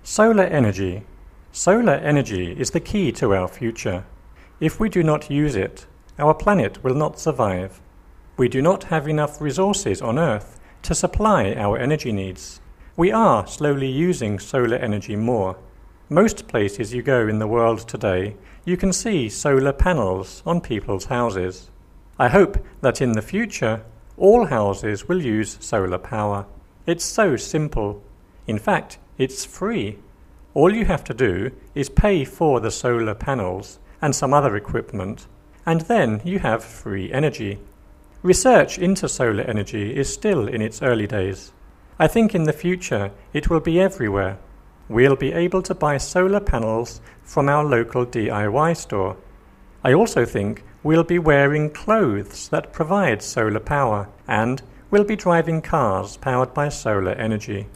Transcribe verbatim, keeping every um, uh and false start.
Solar energy. Solar energy is the key to our future. If we do not use it, our planet will not survive. We do not have enough resources on Earth to supply our energy needs. We are slowly using solar energy more. Most places you go in the world today, you can see solar panels on people's houses. I hope that in the future, all houses will use solar power. It's so simple. In fact, it's free. All you have to do is pay for the solar panels and some other equipment, and then you have free energy. Research into solar energy is still in its early days. I think in the future it will be everywhere. We'll be able to buy solar panels from our local D I Y store. I also think we'll be wearing clothes that provide solar power, and we'll be driving cars powered by solar energy.